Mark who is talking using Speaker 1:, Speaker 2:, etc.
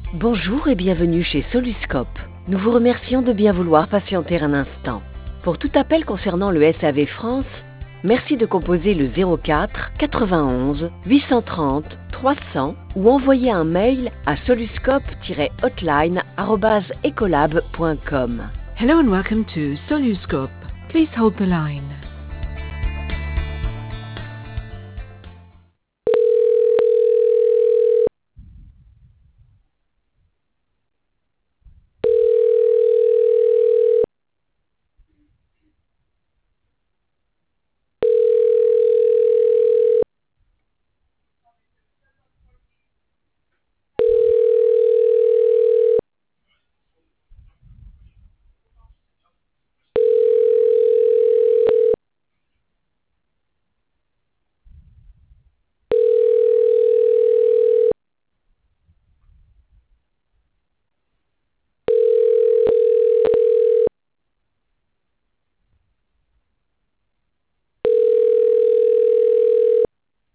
Speaker 1: Bonjour et bienvenue chez Soluscope. Nous vous remercions de bien vouloir patienter un instant. Pour tout appel concernant le SAV France, merci de composer le 04 91 830 300 ou envoyer un mail à soluscope-hotline@ecolab.com.
Speaker 2: Hello and welcome to Soluscope. Please hold the line.